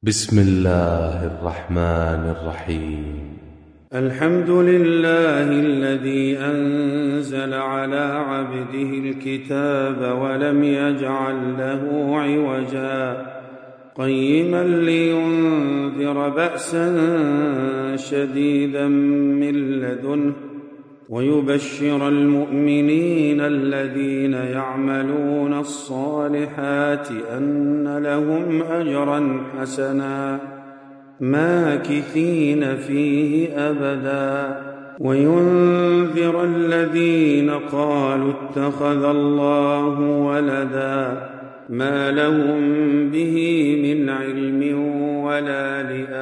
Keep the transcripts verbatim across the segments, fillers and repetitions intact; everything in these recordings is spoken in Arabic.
بسم الله الرحمن الرحيم. الحمد لله الذي أنزل على عبده الكتاب ولم يجعل له عوجا قيما لينذر بأسا شديدا من لدنه ويبشر المؤمنين الذين يعملون الصالحات أن لهم أجرا حسنا ماكثين فيه أبدا وينذر الذين قالوا اتخذ الله ولدا ما لهم به من علم ولا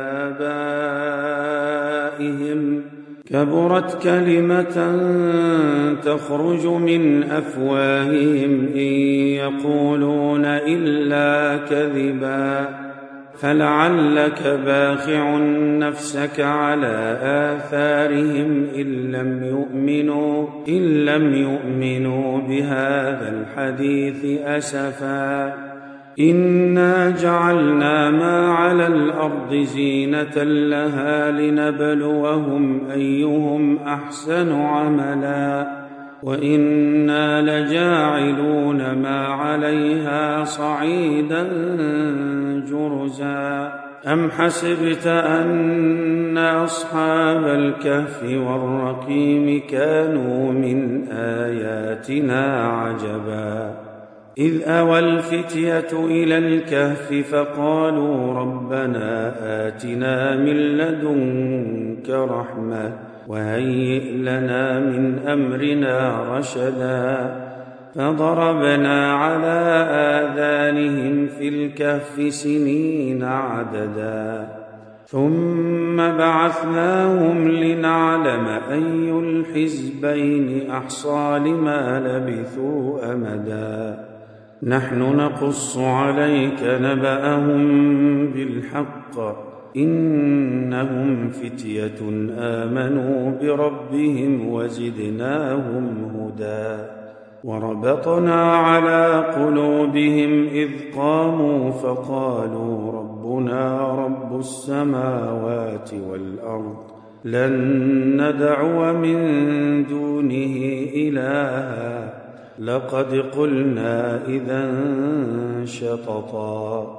لآبائهم كبرت كلمة تخرج من أفواههم إن يقولون إلا كذبا فلعلك باخع نفسك على آثارهم إن لم يؤمنوا, إن لم يؤمنوا بهذا الحديث أسفا إنا جعلنا ما على الأرض زينة لها لنبلوهم أيهم أحسن عملا وإنا لجاعلون ما عليها صعيدا جرزا أم حسبت أن أصحاب الكهف والرقيم كانوا من آياتنا عجبا إذ أوى الفتية إلى الكهف فقالوا ربنا آتنا من لدنك رحمة وهيئ لنا من أمرنا رشدا فضربنا على آذانهم في الكهف سنين عددا ثم بعثناهم لنعلم أي الحزبين أحصى لما لبثوا أمدا نحن نقص عليك نبأهم بالحق إنهم فتية آمنوا بربهم وزدناهم هدى وربطنا على قلوبهم إذ قاموا فقالوا ربنا رب السماوات والأرض لن ندعو من دونه إلها لقد قلنا إذا شططا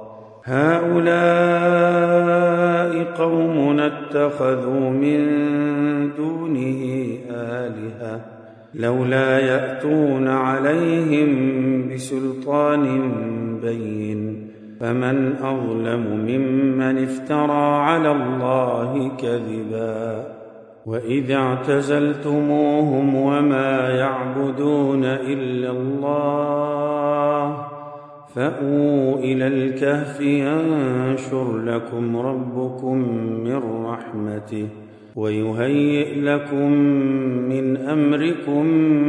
هؤلاء قومنا اتخذوا من دونه آلهة لولا يأتون عليهم بسلطان بين فمن أظلم ممن افترى على الله كذبا وإذ اعتزلتموهم وما يعبدون إلا الله فأووا إلى الكهف ينشر لكم ربكم من رحمته ويهيئ لكم من أمركم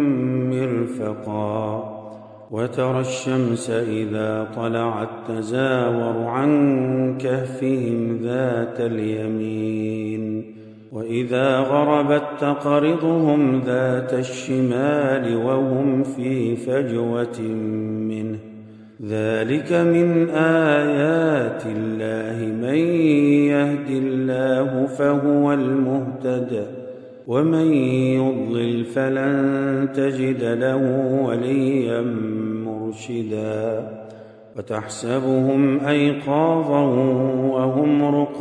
مرفقا وترى الشمس إذا طلعت تزاور عن كهفهم ذات اليمين وإذا غربت تقرضهم ذات الشمال وهم في فجوة منه ذلك من آيات الله من يهد الله فهو المهتد ومن يضلل فلن تجد له وليا مرشدا وتحسبهم أيقاظا وهم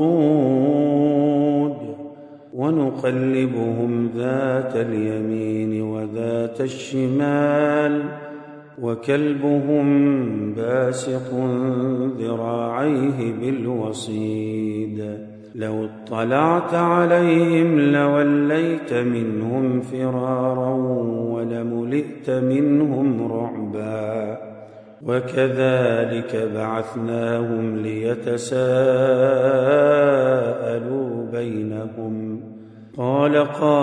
رقود ونقلبهم ذات اليمين وذات الشمال وكلبهم باسط ذراعيه بالوصيد لو اطلعت عليهم لوليت منهم فرارا ولملئت منهم رعبا وكذلك بعثناهم ليتساءلوا بينهم قال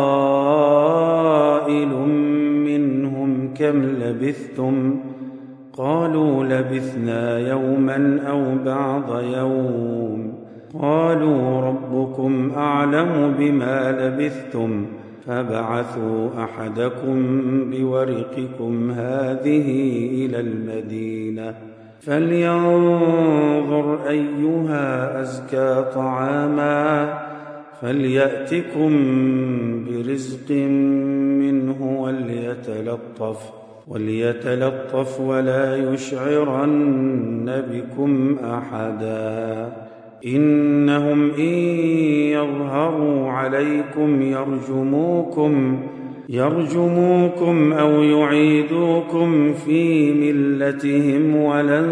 قائل منهم كم لبثتم قالوا لبثنا يوما أو بعض يوم قالوا ربكم أعلم بما لبثتم فابعثوا أحدكم بورقكم هذه إلى المدينة فلينظر أيها أزكى طعاما فليأتكم برزق منه وليتلطف وليتلطف ولا يشعرن بكم أحدا إنهم إن يظهروا عليكم يرجموكم يرجموكم أو يعيدوكم في ملتهم ولن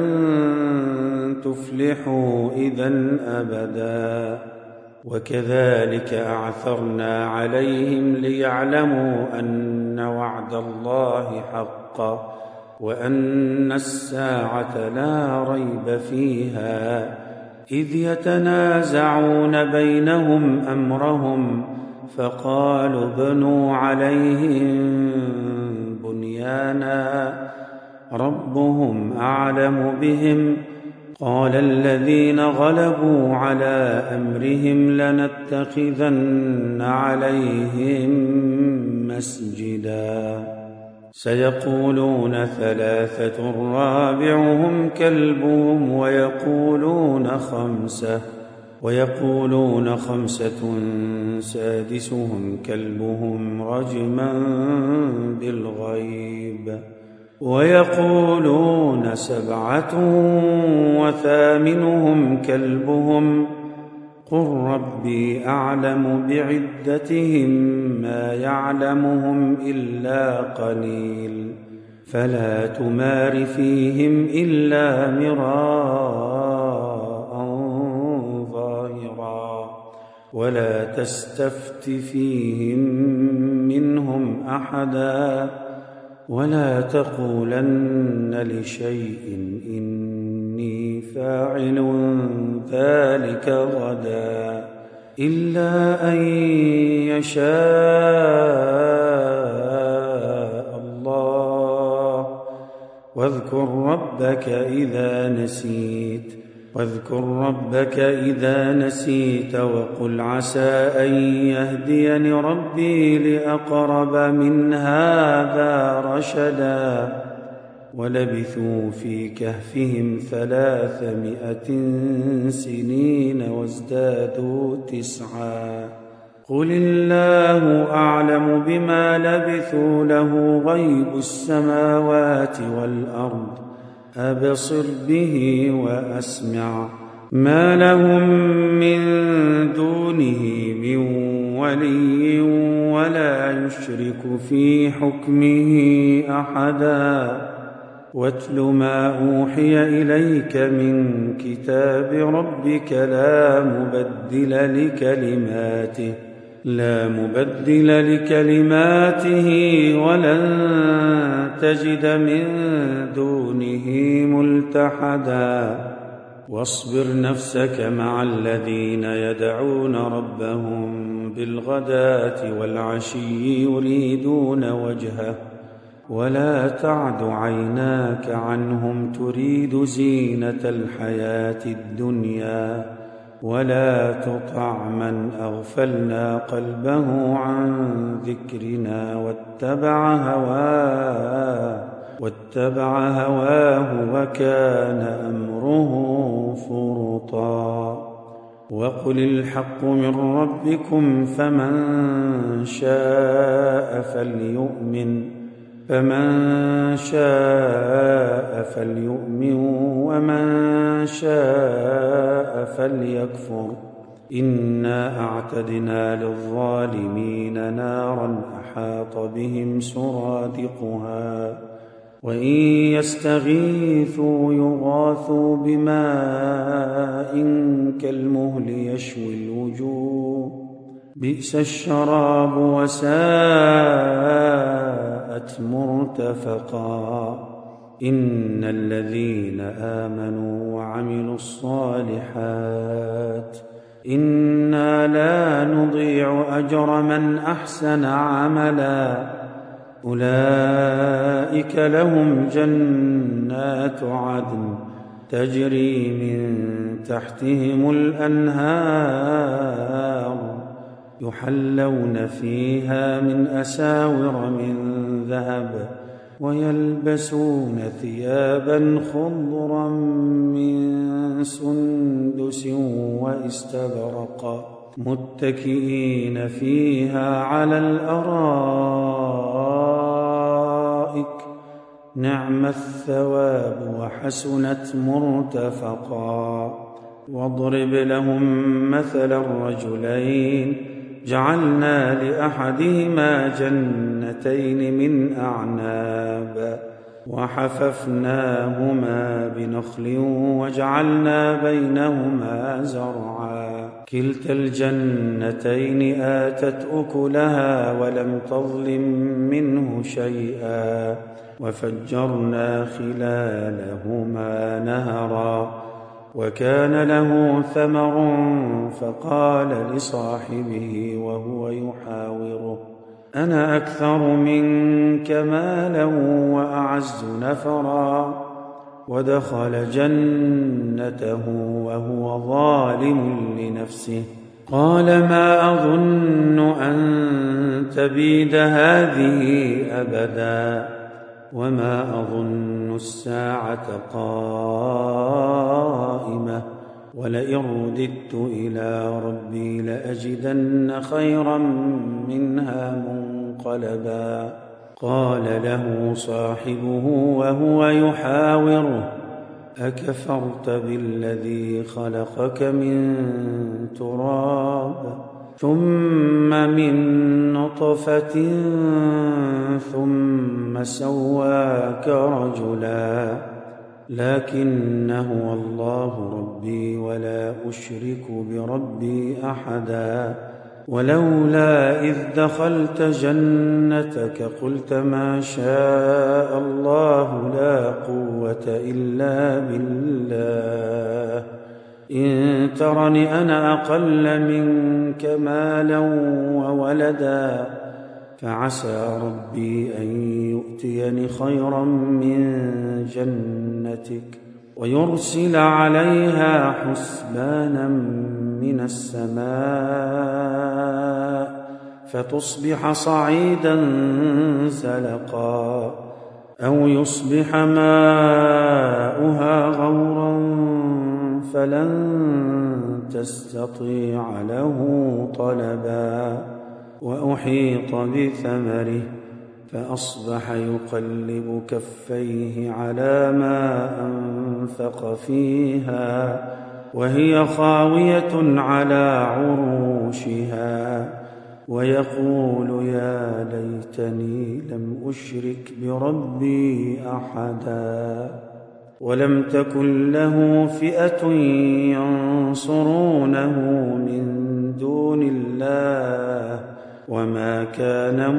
تفلحوا إذن أبدا وكذلك أعثرنا عليهم ليعلموا أن وعد الله حق وأن الساعة لا ريب فيها إذ يتنازعون بينهم أمرهم فقالوا ابنوا عليهم بنيانا ربهم أعلم بهم قال الذين غلبوا على أمرهم لنتخذن عليهم مسجدا سيقولون ثلاثة رابعهم كلبهم ويقولون خمسة ويقولون خمسة سادسهم كلبهم رجما بالغيب ويقولون سبعة وثامنهم كلبهم قل ربي أعلم بعدتهم ما يعلمهم إلا قليل فلا تمار فيهم إلا مراء ظاهرا ولا تستفت فيهم منهم أحدا ولا تقولن لشيء إني فاعل ذلك غدا إلا أن يشاء الله واذكر ربك إذا نسيت واذكر ربك إذا نسيت وقل عسى أن يهديني ربي لأقرب من هذا رشدا ولبثوا في كهفهم ثلاثمائة سنين وازدادوا تسعا قل الله أعلم بما لبثوا له غيب السماوات والأرض أبصر به وأسمع ما لهم من دونه من ولي ولا يشرك في حكمه أحدا واتل ما أوحي إليك من كتاب ربك لا مبدل لكلماته لا مبدل لكلماته ولن تجد من دونه ملتحدا واصبر نفسك مع الذين يدعون ربهم بالغداة والعشي يريدون وجهه ولا تعد عيناك عنهم تريد زينة الحياة الدنيا ولا تطع من أغفلنا قلبه عن ذكرنا واتبع هواه واتبع هواه وكان أمره فرطا وقل الحق من ربكم فمن شاء فليؤمن فمن شاء فليؤمن ومن شاء فليكفر إنا أعتدنا للظالمين نارا أحاط بهم سرادقها وإن يستغيثوا يغاثوا بماء كالمهل يشوي الوجوه بئس الشراب وساءت مرتفقا إن الذين آمنوا وعملوا الصالحات إنا لا نضيع أجر من أحسن عملا أولئك لهم جنات عدن تجري من تحتهم الأنهار يحلون فيها من أساور من ذهب ويلبسون ثيابا خضرا من سندس واستبرق متكئين فيها على الأرائك نعم الثواب وحسنت مرتفقا. واضرب لهم مثل الرجلين جعلنا لأحدهما جنتين من أعناب وحففناهما بنخل وجعلنا بينهما زرعا كلتا الجنتين آتت أكلها ولم تظلم منه شيئا وفجرنا خلالهما نهرا وكان له ثمر فقال لصاحبه وهو يحاوره أنا أكثر منك مالا وأعز نفرا ودخل جنته وهو ظالم لنفسه قال ما أظن أن تبيد هذه أبدا وما أظن الساعة قائمة ولئن رددت إلى ربي لأجدن خيرا منها منقلبا. قال له صاحبه وهو يحاوره أكفرت بالذي خلقك من تراب ثم من نطفة ثم سواك رجلا لكن هو الله ربي ولا أشرك بربي أحدا ولولا إذ دخلت جنتك قلت ما شاء الله لا قوة إلا بالله إن ترني أنا أقل منك مالا وولدا فعسى ربي أن يؤتيني خيرا من جنتك ويرسل عليها حسبانا من السماء فتصبح صعيدا زلقا أو يصبح ماؤها غورا فلن تستطيع له طلبا وأحيط بثمره فأصبح يقلب كفيه على ما أنفق فيها وهي خاوية على عروشها ويقول يا ليتني لم أشرك بربي أحدا ولم تكن له فئة ينصرونه من دون الله وما كان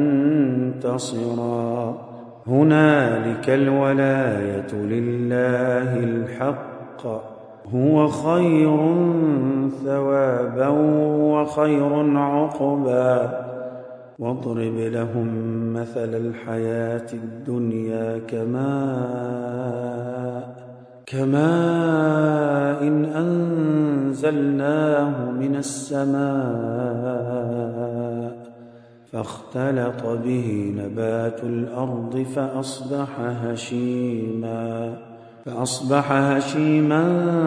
منتصرا هنالك الولاية لله الحق هو خير ثوابا وخير عقبا. واضرب لهم مثل الحياة الدنيا كماء كماء إن أنزلناه من السماء فاختلط به نبات الأرض فأصبح هشيما فأصبح هشيما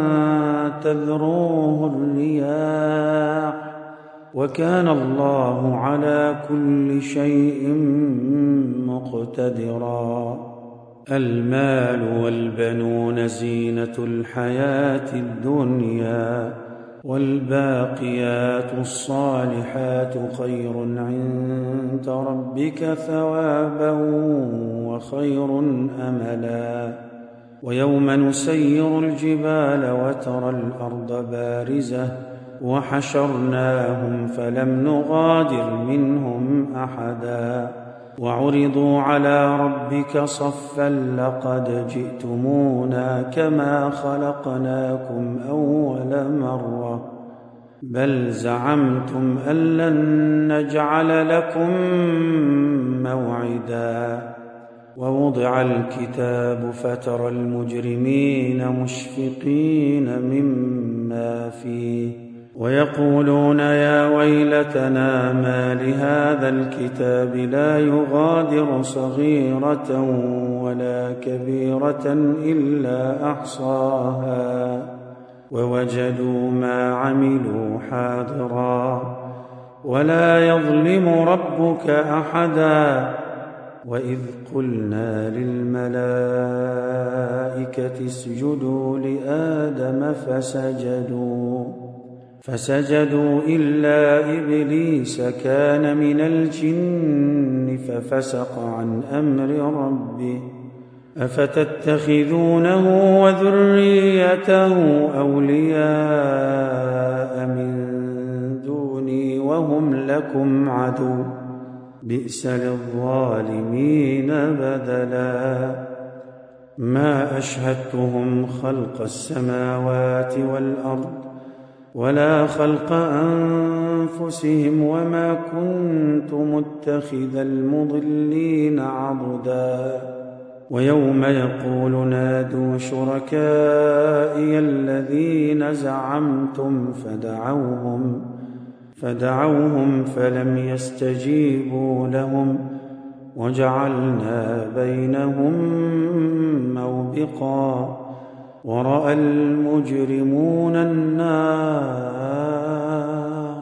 تذروه الرياح وكان الله على كل شيء مقتدرا. المال والبنون زينة الحياة الدنيا والباقيات الصالحات خير عند ربك ثوابا وخير أملا. ويوم نسير الجبال وترى الأرض بارزة وحشرناهم فلم نغادر منهم أحدا وعرضوا على ربك صفا لقد جئتمونا كما خلقناكم أول مرة بل زعمتم أن لن نجعل لكم موعدا. ووضع الكتاب فترى المجرمين مشفقين مما فيه ويقولون يا ويلتنا ما لهذا الكتاب لا يغادر صغيرة ولا كبيرة إلا أحصاها ووجدوا ما عملوا حاضرا ولا يظلم ربك أحدا. وإذ قلنا للملائكة اسجدوا لآدم فسجدوا فسجدوا إلا إبليس كان من الجن ففسق عن أمر ربه أفتتخذونه وذريته أولياء من دوني وهم لكم عدو بئس للظالمين بدلا. ما أشهدتهم خلق السماوات والأرض ولا خلق أنفسهم وما كنت متخذ المضلين عضدا. ويوم يقول نادوا شركائي الذين زعمتم فدعوهم فدعوهم فلم يستجيبوا لهم وجعلنا بينهم موبقا ورأى المجرمون النار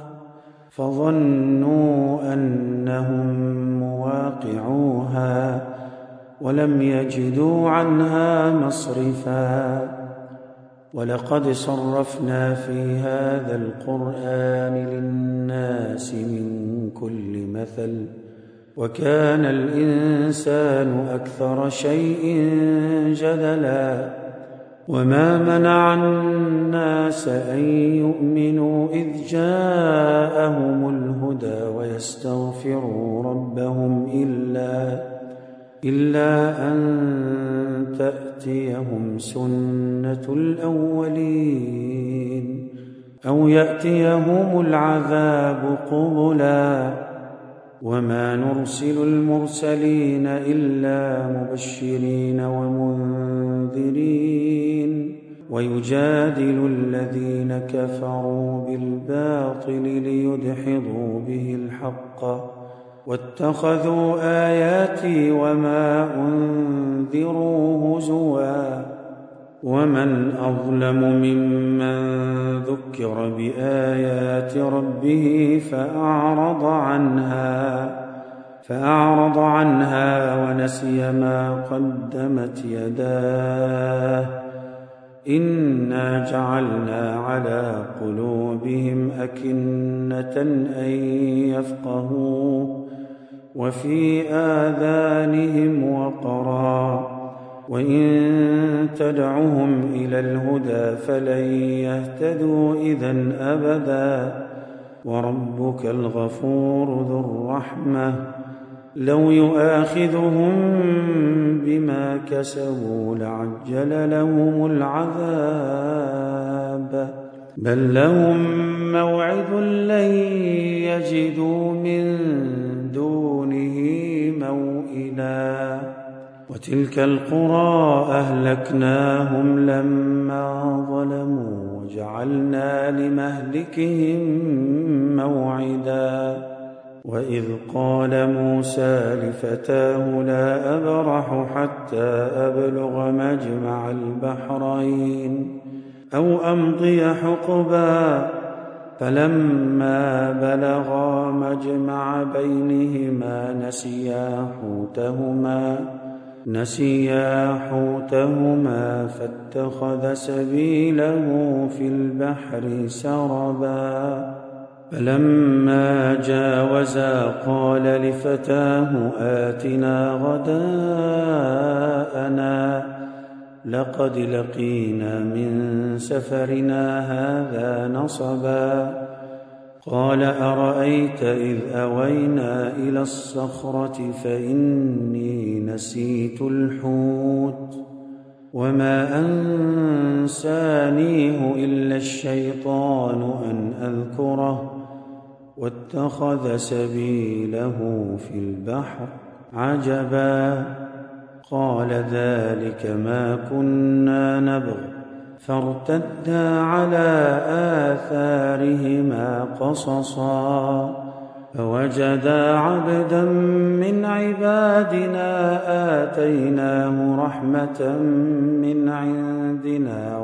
فظنوا أنهم مواقعوها ولم يجدوا عنها مصرفا. ولقد صرفنا في هذا القرآن للناس من كل مثل وكان الإنسان أكثر شيء جدلا. وما منع الناس أن يؤمنوا إذ جاءهم الهدى ويستغفروا ربهم إلا إلا أن تأتيهم سنة الأولين أو يأتيهم العذاب قبلا. وما نرسل المرسلين إلا مبشرين ومنذرين ويجادل الذين كفروا بالباطل ليدحضوا به الحق واتخذوا آياتي وما أنذروا هزوا. ومن أظلم ممن ذكر بآيات ربه فأعرض عنها فأعرض عنها ونسي ما قدمت يداه إنا جعلنا على قلوبهم أكنة أن يفقهوا وفي آذانهم وقرا وإن تدعهم إلى الهدى فلن يهتدوا إذن أبدا. وربك الغفور ذو الرحمة لو يؤاخذهم بما كسبوا لعجل لهم العذاب بل لهم موعد لن يجدوا من دونه موئلا. وتلك القرى أهلكناهم لما ظلموا وجعلنا لمهلكهم موعدا. وإذ قال موسى لفتاه لا أبرح حتى أبلغ مجمع البحرين أو أمضي حقبا فلما بلغا مجمع بينهما نسيا حوتهما نسيا حوتهما فاتخذ سبيله في البحر سربا. فلما جاوزا قال لفتاه آتنا غداءنا لقد لقينا من سفرنا هذا نصبا. قال أرأيت إذ أوينا إلى الصخرة فإني نسيت الحوت وما أنسانيه إلا الشيطان أن أذكره واتخذ سبيله في البحر عجبا. قال ذلك ما كنا نبغ فارتدا على آثارهما قصصا فوجدا عبدا من عبادنا آتيناه رحمة من عندنا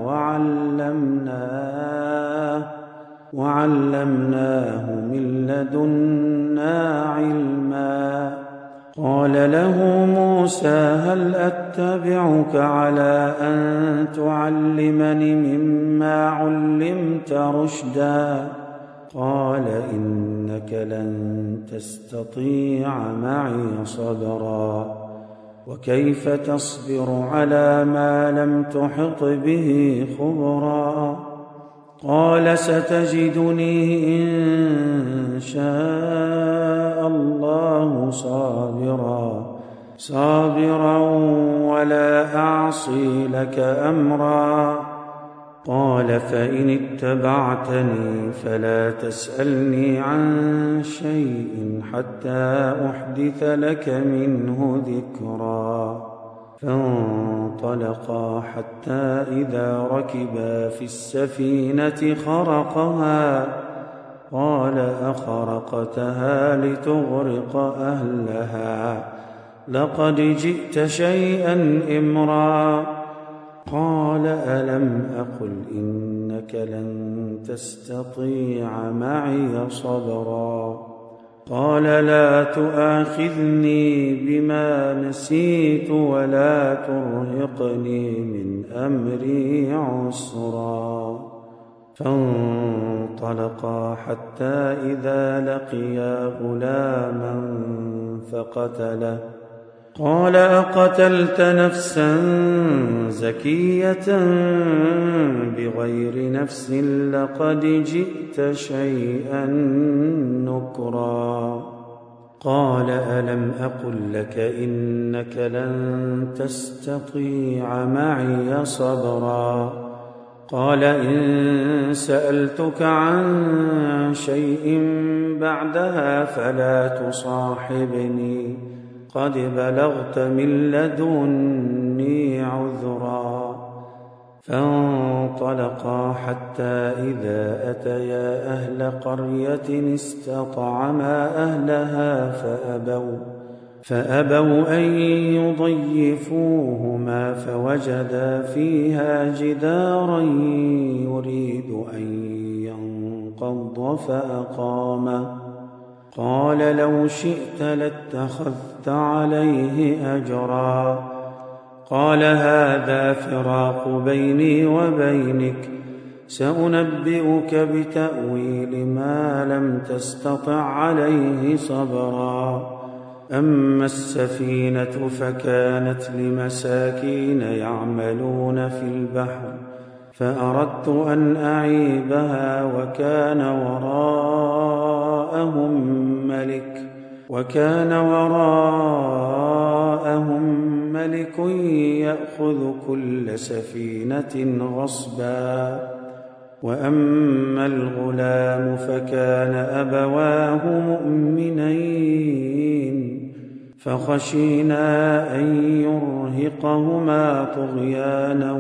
وعلمناه, وعلمناه من لدنا علما. قال له موسى هل أتبعك على أن تعلمني مما علمت رشدا؟ قال إنك لن تستطيع معي صبرا وكيف تصبر على ما لم تحط به خبرا؟ قال ستجدني إن شاء الله صابرا صابرا ولا أعصي لك أمرا. قال فإن اتبعتني فلا تسألني عن شيء حتى أحدث لك منه ذكرا. فانطلقا حتى إذا ركبا في السفينة خرقها قال أخرقتها لتغرق أهلها لقد جئت شيئا إمرا. قال ألم أقل إنك لن تستطيع معي صبرا؟ قال لا تؤاخذني بما نسيت ولا ترهقني من أمري عسرا. فانطلقا حتى إذا لقيا غلاما فقتله قال أقتلت نفسا زكية بغير نفس لقد جئت شيئا نكرا. قال ألم أقل لك إنك لن تستطيع معي صبرا؟ قال إن سألتك عن شيء بعدها فلا تصاحبني قد بلغت من لدني عذرا. فانطلقا حتى إذا أتيا أهل قرية استطعما أهلها فأبوا, فأبوا أن يضيفوهما فوجدا فيها جدارا يريد أن ينقض فأقامه. قال لو شئت لاتخذت عليه أجرا. قال هذا فراق بيني وبينك سأنبئك بتأويل ما لم تستطع عليه صبرا. أما السفينة فكانت لمساكين يعملون في البحر فأردت أن أعيبها وكان وراءهم ملك وكان وراءهم ملك يأخذ كل سفينة غصبا. وأما الغلام فكان أبواه مؤمنين فخشينا أن يرهقهما طغيانا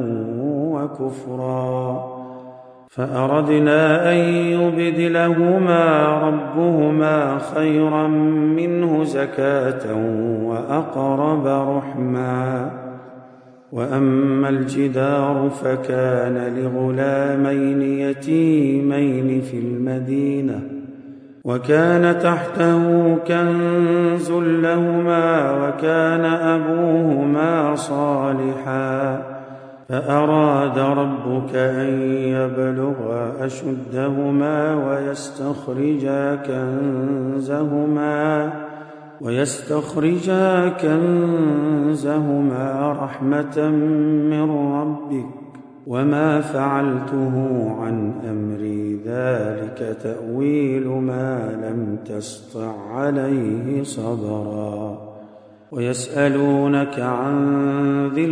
وكفرا فأردنا أن يبدلهما ربهما خيرا منه زكاة وأقرب رحما. وأما الجدار فكان لغلامين يتيمين في المدينة وكان تحته كنز لهما وكان أبوهما صالحا فأراد ربك أن يبلغا أشدهما ويستخرجا كنزهما ويستخرجا كنزهما رحمة من ربك وما فعلته عن أمري ذلك تأويل ما لم تسطع عليه صبرا. ويسألونك عن ذي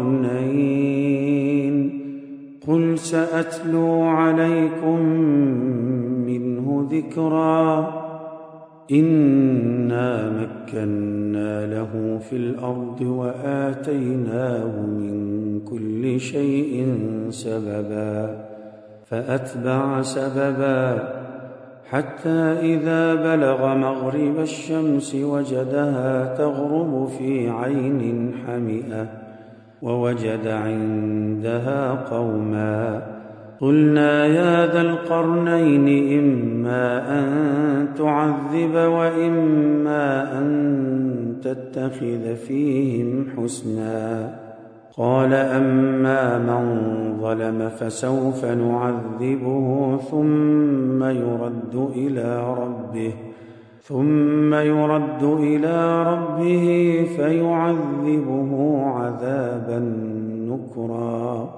القرنين قل سأتلو عليكم منه ذكرا إنا مكنا له في الأرض وآتيناه من كل شيء سببا فأتبع سببا حتى إذا بلغ مغرب الشمس وجدها تغرب في عين حمئة ووجد عندها قوما قلنا يا ذا القرنين إما أن تعذب وإما أن تتخذ فيهم حسنا قال أما من ظلم فسوف نعذبه ثم يرد إلى ربه ثم يرد إلى ربه فيعذبه عذابا نكرا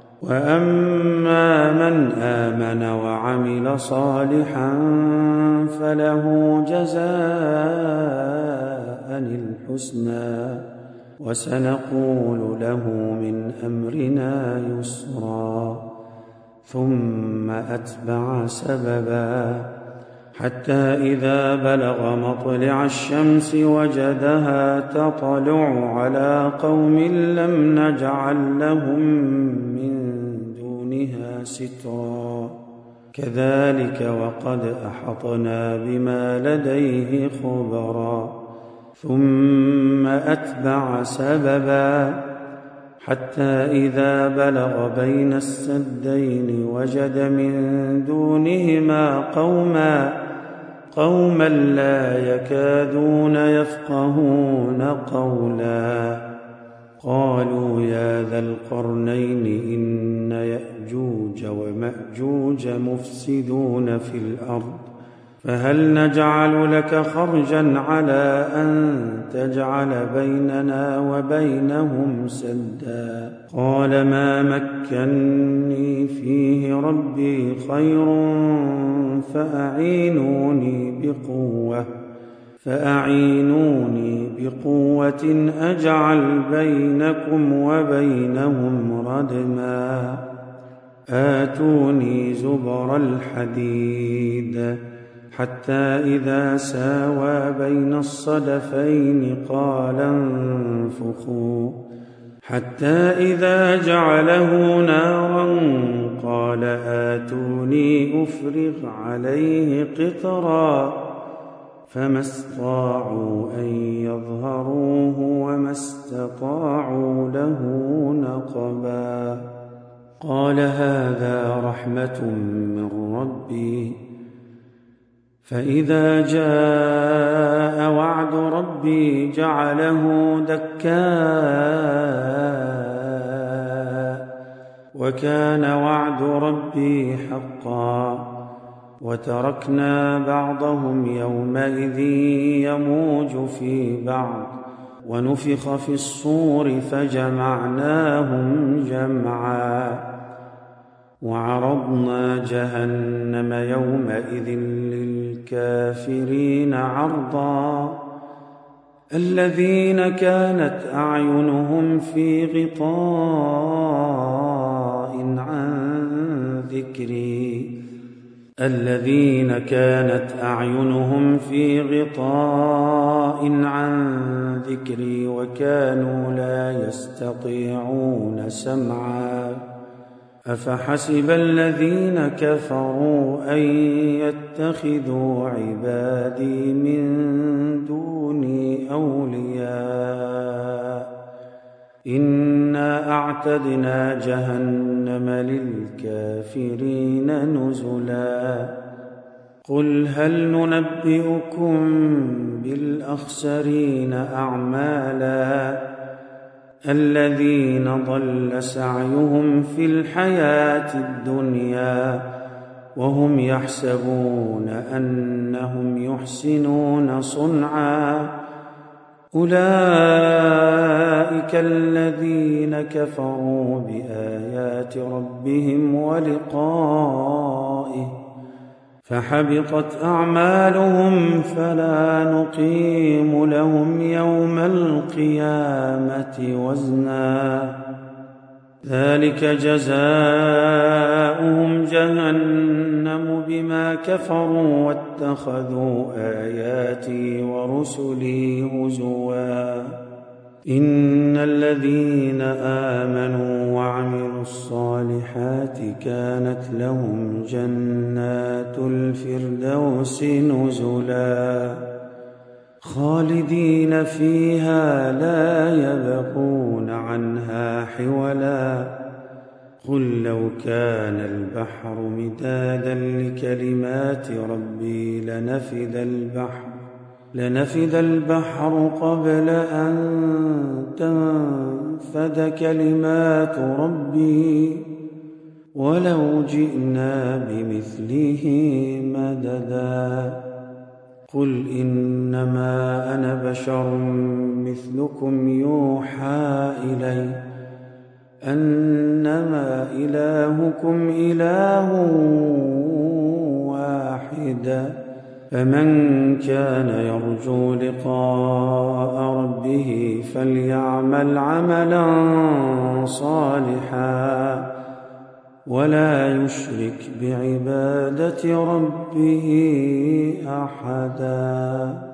وأما من آمن وعمل صالحا فله جزاء الحسنى وسنقول له من أمرنا يسرا ثم أتبع سببا حتى إذا بلغ مطلع الشمس وجدها تطلع على قوم لم نجعل لهم من دونها سترا كذلك وقد أحطنا بما لديه خبرا ثم أتبع سببا حتى إذا بلغ بين السدين وجد من دونهما قوما قوما لا يكادون يفقهون قولا قالوا يا ذا القرنين إن يأجوج ومأجوج مفسدون في الأرض فهل نجعل لك خرجا على أن تجعل بيننا وبينهم سدا قال ما مكني فيه ربي خير فأعينوني بقوة فأعينوني بقوة أجعل بينكم وبينهم ردما آتوني زبر الحديد حتى إذا ساوى بين الصدفين قال انفخوا حتى إذا جعله نارا قال آتوني أفرغ عليه قطرا فما استطاعوا أن يظهروه وما استطاعوا له نقبا قال هذا رحمة من ربي فإذا جاء وعد ربي جعله دكاء وكان وعد ربي حقا وتركنا بعضهم يومئذ يموج في بعض ونفخ في الصور فجمعناهم جمعا وعرضنا جهنم يومئذ للكافرين عرضا الذين كانت أعينهم في غطاء عن ذكري الذين كانت أعينهم في غطاء عن ذكري وكانوا لا يستطيعون سمعا أفحسب الذين كفروا أن يتخذوا عبادي من دوني أولياء إنا أعتدنا جهنم للكافرين نزلا قل هل ننبئكم بالأخسرين أعمالا الذين ضل سعيهم في الحياة الدنيا وهم يحسبون أنهم يحسنون صنعا أولئك الذين كفروا بآيات ربهم ولقائه فحبطت أعمالهم فلا نقيم لهم يوم القيامة وزنا ذلك جزاؤهم جهنم بما كفروا واتخذوا آياتي ورسلي هزوا إن الذين آمنوا وعملوا الصالحات كانت لهم جنات الفردوس نزلا خالدين فيها لا يبغون عنها حولا قل لو كان البحر مدادا لكلمات ربي لنفد البحر لنفد البحر قبل أن تنفد كلمات ربي ولو جئنا بمثله مددا قل إنما أنا بشر مثلكم يوحى إلي أنما إلهكم إله واحد فمن كان يرجو لقاء ربه فليعمل عملا صالحا ولا يشرك بعبادة ربه أحدا.